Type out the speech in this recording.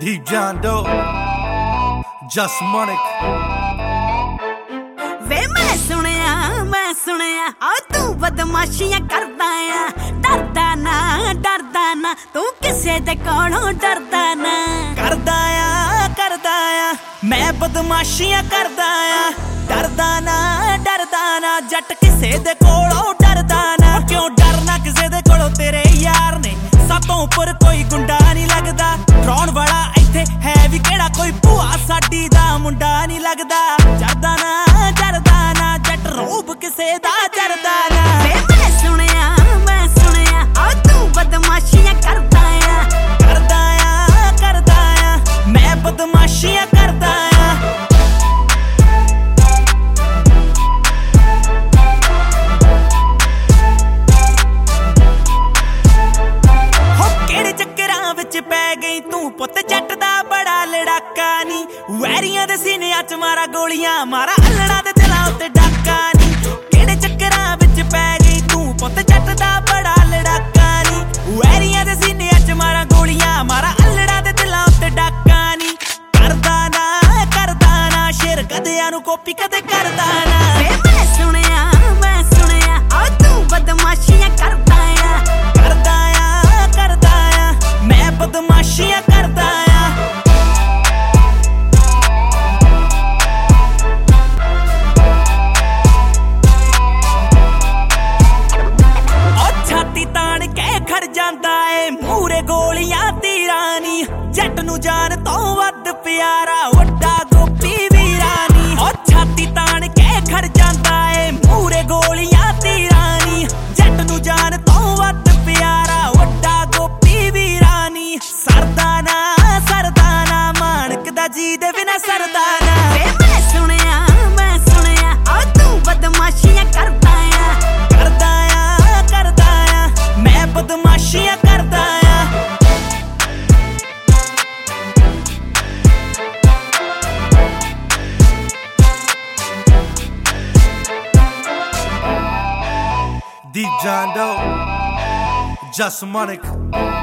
Deep John Doe, Just Monik। ਵੇ ਮੈਂ ਸੁਣਿਆ ਆ ਤੂੰ ਬਦਮਾਸ਼ੀਆਂ ਕਰਦਾ ਆ। ਡਰਦਾ ਨਾ ਤੂੰ ਕਿਸੇ ਦੇ ਕੋਲੋਂ ਡਰਦਾ ਨਾ। ਕਰਦਾ ਆ ਮੈਂ ਬਦਮਾਸ਼ੀਆਂ ਕਰਦਾ ਆ। ਡਰਦਾ ਨਾ ਜੱਟ ਕਿਸੇ ਦੇ ਕੋਲੋਂ ਡਰਦਾ ਨਾ। ਕਿਉਂ ਡਰਨਾ ਕਿਸੇ ਦੇ ਕੋਲੋਂ, ਤੇਰੇ ਯਾਰ ਨੇ ਸਾਤੋਂ ਉੱਪਰ ਕੋਈ ਗੁੰਡਾ ਨਹੀਂ ਲੱਗਦਾ। ਡਰਾਉਣ ਵਾਲਾ ਇੱਥੇ ਹੈ ਵੀ ਕਿਹੜਾ, ਕੋਈ ਭੂਆ ਸਾਡੀ ਦਾ ਮੁੰਡਾ ਨਹੀਂ ਲੱਗਦਾ। ਡਰਦਾ ਨਾ ਜੱਟ ਰੋਬ ਕਿਸੇ ਦਾ ਡਰਦਾ ਨਾ। ਵੇ ਮੈਂ ਸੁਣਿਆ ਆ ਤੂੰ ਬਦਮਾਸ਼ੀਆਂ ਕਰਦਾ ਆ। ਕਰਦਾ ਆ ਮੈਂ ਬਦਮਾਸ਼ੀਆਂ ਕਰਦਾ ਆ। ਪੈ ਗਈ ਤੂੰ ਪੁੱਤ ਜੱਟ ਦਾ ਬੜਾ ਲੜਾਕਾ ਨੀ। ਵੈਰੀਆਂ ਦੇ ਸੀਨਿਆਂ 'ਚ ਮਾਰਾ ਗੋਲੀਆਂ, ਮਾਰਾ ਹੱਲਣਾ ਦੇ ਦਿਲਾਂ ਉੱਤੇ ਡਾਕਾ ਨੀ। ਕਿਹੜੇ ਚੱਕਰਾਂ ਵਿੱਚ ਪੈ ਗਈ ਤੂੰ ਪੁੱਤ ਜੱਟ ਦਾ ਬੜਾ ਲੜਾਕਾ ਨੀ। ਵੈਰੀਆਂ ਦੇ ਸੀਨਿਆਂ 'ਚ ਮਾਰਾ ਗੋਲੀਆਂ, ਮਾਰਾ ਹੱਲਣਾ ਦੇ ਦਿਲਾਂ ਉੱਤੇ ਡਾਕਾ ਨੀ। ਕਰਦਾ ਨਾ ਸ਼ੇਰ ਕਦਿਆਂ ਨੂੰ ਕਾਪੀ ਕਦੇ ਕਰਦਾ ਨਾ। ਵੇ ਮੈਂ ਸੁਣਿਆ ਆ ਤੂੰ ਬਦਮਾਸ਼ੀਆਂ ਕਰਦਾ ਆ। ਕਰਦਾ ਆ ਮੈਂ ਬਦਮਾਸ਼ੀਆਂ ਕਰਦਾ ਆ। ਉਹ ਛਾਤੀ ਤਾਣ ਕੇ ਖੜ ਜਾਂਦਾ ਏ ਮੂਰੇ ਗੋਲੀਆਂ ਤੀਰਾਂ ਨੀ। ਜੱਟ ਨੂੰ ਜਾਨ ਤੋਂ ਵੱਧ ਪਿਆਰਾ ਵੱਡਾ ਗੋਪੀ ਵੀਰਾ ਨੀ। ਉਹ ਛਾਤੀ ਤਾਣ ਕੇ ਖੜ ਜਾਂਦਾ ਏ ਮੂਰੇ ਗੋਲੀਆਂ ਤੀਰਾਂ ਨੀ। ਜੱਟ ਨੂੰ ਜਾਨ ਤੋਂ ਵੱਧ ਪਿਆਰਾ ਵੱਡਾ ਗੋਪੀ ਵੀਰਾ ਨੀ। ਸਰਦਾ ਨਾ ਮਾਣਕ ਦਾ ਜੀ ਦੇ ਬਿਨਾ ਸਰਦਾ ਨਾ। ਵੇ ਮੈਂ ਸੁਣਿਆ ਆ ਤੂੰ ਬਦਮਾਸ਼ੀਆਂ ਕਰਦਾ ਆ। ਕਰਦਾ ਆ ਮੈਂ ਬਦਮਾਸ਼ੀਆਂ ਕਰਦਾ ਆ। Deep John Doe, Just Monik।